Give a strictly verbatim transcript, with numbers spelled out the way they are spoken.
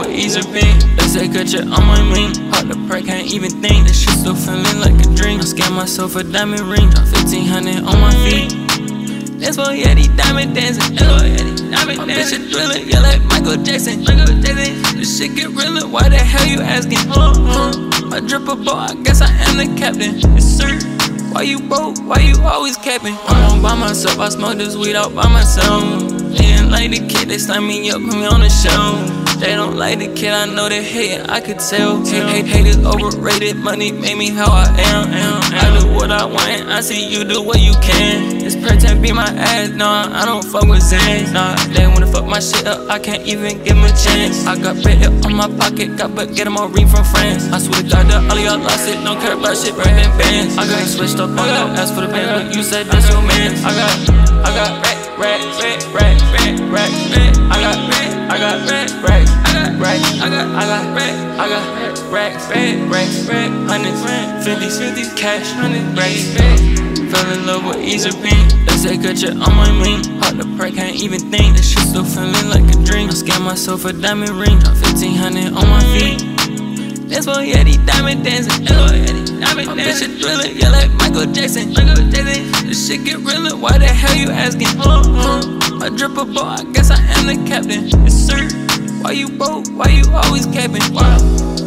with ease of pain. They say cut you on my mane. Hard to pray, can't even think. This shit still feeling like a dream. I scam myself a diamond ring. Got fifteen hundred on my feet. That's why yeah, these diamond dancing. That's why yeah, these diamond dancing. Bitch, thriller, yeah, like Michael Jackson. Michael Jackson. This shit get realer. Why the hell you asking? Huh, huh. I drip a boat. I guess I am the captain. Yes, sir. Why you broke? Why you always capping? I'm all by myself. I smoke this weed out by myself. They didn't like the kid. They signed me up, put me on the show. They don't like the kid, I know they hate it, I could tell. Hate, hate, hate is overrated, money made me how I am, am, am. I do what I want, I see you do what you can. This pretend be my ass, nah, I don't fuck with Zans. Nah, they wanna fuck my shit up, I can't even give them a chance. I got bread on my pocket, got but get them all ring from France. I swear to God that all of y'all lost it, don't care about shit, right in bands. I got switched up, I got asked for the band, but you said that's your man. I got, I got rack, rack, rack, rack, rack, rack, rack. I got rack, I got rack, rack. I got rack, I got, I got rack, I got racks, rack, racks, rack, hundreds, fifties, fifties, cash, hundred racks, rack. Fell in love with ease of pain. They say cut you on my mane. Hard to pray, can't even think. This shit still feeling like a dream. I scam myself a diamond ring. Got fifteen hundred on my feet. That's why yeah, these diamond dancing. That's why yeah, these diamond dancing. Bitch, thriller, yeah, like Michael Jackson. Michael Jackson. This shit get realer. Why the hell you asking? Huh, huh. I drip a boat. I guess I am the captain. Yes, sir. Why you broke? Why you always capping? Why?